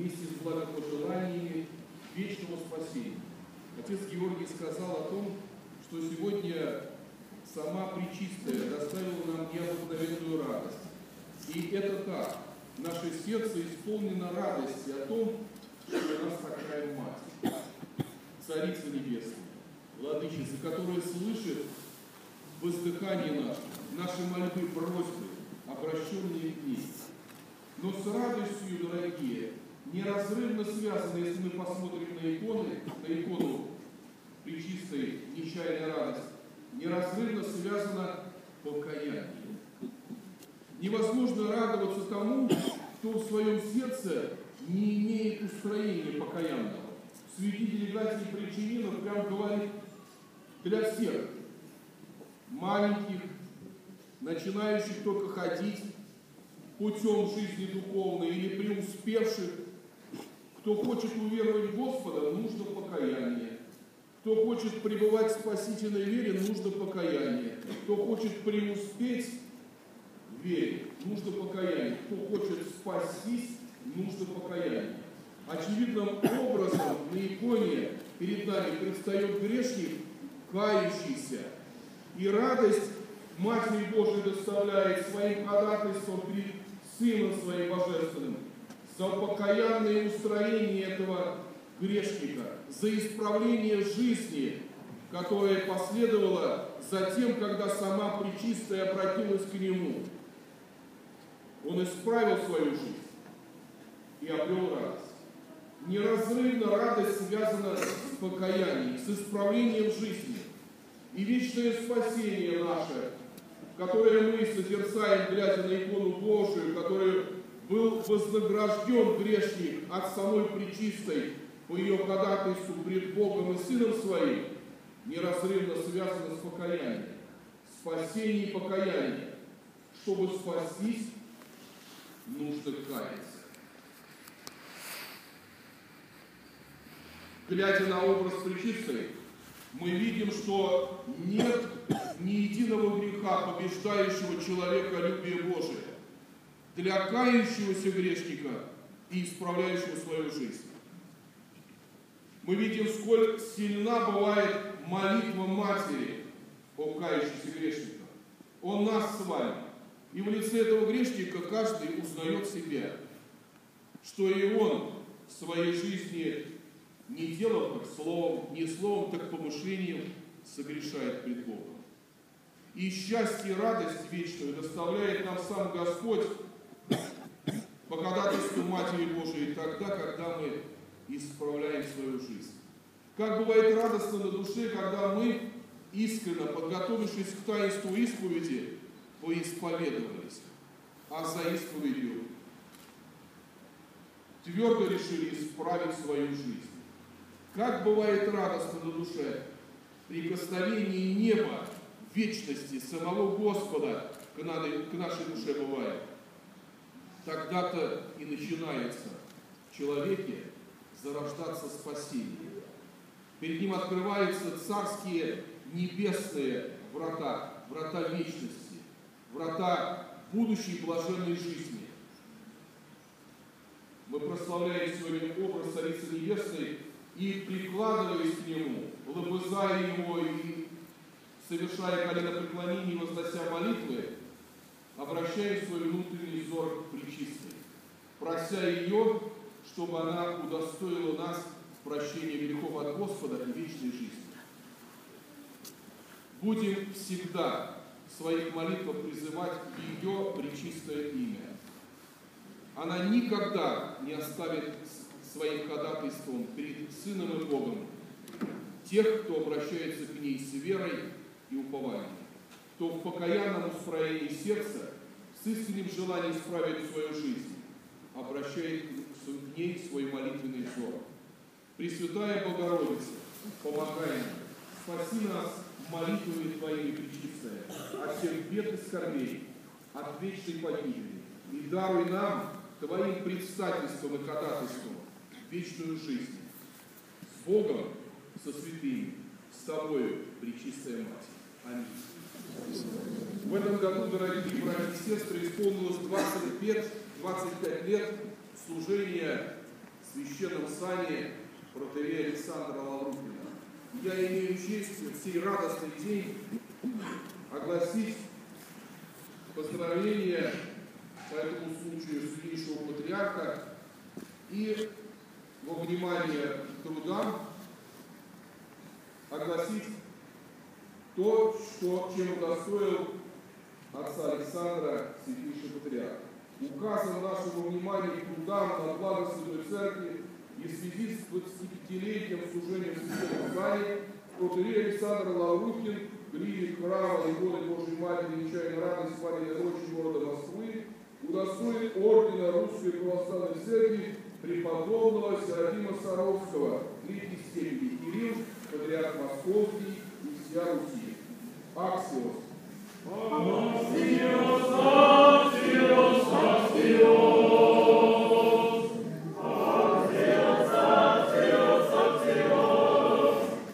вместе с благопожеланиями вечного спасения. Отец Георгий сказал о том, что сегодня сама Пречистая доставила нам необыкновенную радость. И это так. Наше сердце исполнено радости о том, что у нас такая Мать, Царица Небесная, Владычица, которая слышит воздыхание наше, наши мольбы, просьбы, обращенные к ней. Но с радостью, дорогие, неразрывно связаны, если мы посмотрим на икону Пречистой нечаянной радости, неразрывно связано покаяние. Невозможно радоваться тому, кто в своем сердце не имеет устроения покаянного. Святитель Игнатий Причининов прям говорит для всех, маленьких, начинающих только ходить путем жизни духовной или преуспевших, кто хочет уверовать в Господа, нужно покаяние. Кто хочет пребывать в спасительной вере, нужно покаяние. Кто хочет преуспеть в вере, нужно покаяние. Кто хочет спастись, нужно покаяние. Очевидным образом на иконе перед нами предстает грешник, кающийся. И радость Матери Божией доставляет своим ходатайством перед Сыном Своим Божественным за покаянное устроение этого грешника, за исправление жизни, которое последовало за тем, когда сама Пречистая обратилась к Нему. Он исправил свою жизнь и обрел радость. Неразрывно радость связана с покаянием, с исправлением жизни. И вечное спасение наше, которое мы созерцаем, глядя на икону Божию, которой был вознагражден грешник от самой Пречистой по ее ходатайству пред Богом и Сыном Своим, неразрывно связано с покаянием. Спасение и покаяние. Чтобы спастись, нужно каяться. Глядя на образ Пречистой, мы видим, что нет ни единого греха, побеждающего человеколюбие Божие для кающегося грешника и исправляющего свою жизнь. Мы видим, сколь сильна бывает молитва Матери о кающихся грешниках, о нас с вами. И в лице этого грешника каждый узнает себя, что и он в своей жизни не делом, как словом, не словом, так помышлением согрешает пред Богом. И счастье и радость вечную доставляет нам сам Господь по ходатайству Матери Божией тогда, когда мы исправляем свою жизнь. Как бывает радостно на душе, когда мы, искренне подготовившись к таинству исповеди, поисповедовались, а за исповедью твердо решили исправить свою жизнь. Как бывает радостно на душе прикосновение неба, вечности самого Господа к нашей душе бывает. Тогда-то и начинается в человеке зарождаться спасение. Перед ним открываются царские небесные врата, врата вечности, врата будущей блаженной жизни. Мы прославляем сегодня образ Царицы Небесной и, прикладываясь к Нему, лобызая Его и совершая коленопреклонение и вознося молитвы, обращаем свой внутренний взор к Пречистой, прося ее, чтобы она удостоила нас прощения грехов от Господа и вечной жизни. Будем всегда в своих молитвах призывать ее пречистое имя. Она никогда не оставит своим ходатайством перед Сыном и Богом тех, кто обращается к ней с верой и упованием, кто в покаянном устроении сердца, с искренним желанием исправить свою жизнь, обращает к ней свой молитвенный взор. Пресвятая Богородица, помогай нам, спаси нас молитвами Твоими, Пречистая, от всех бед и скорбей, от вечной погибели, и даруй нам Твоим предстательством и ходатайством вечную жизнь. С Богом, со святыми, с Тобою, Пречистая Мать. Аминь. В этом году, дорогие братья и сестры, исполнилось 25 лет служения священном сане протоиерея Александра Лаврухина. Я имею честь в сей радостный день огласить поздравления по этому случаю Святейшего Патриарха и во внимание к трудам огласить то, чем удостоил отца Александра Святейший Патриарх. Указом нашего внимания к трудам на благо Святой Церкви и в связи с 25-летием служения в Святом Сане протоиерей Александр Лаврухин, клирик храма Иконы Божией Матери Нечаянной Радости Марии Рочи города Москвы, удостоит ордена Русской Православной Церкви преподобного Серафима Саровского, третьей степени Кирилл, патриарх Московский и всея Руси. Аксиос.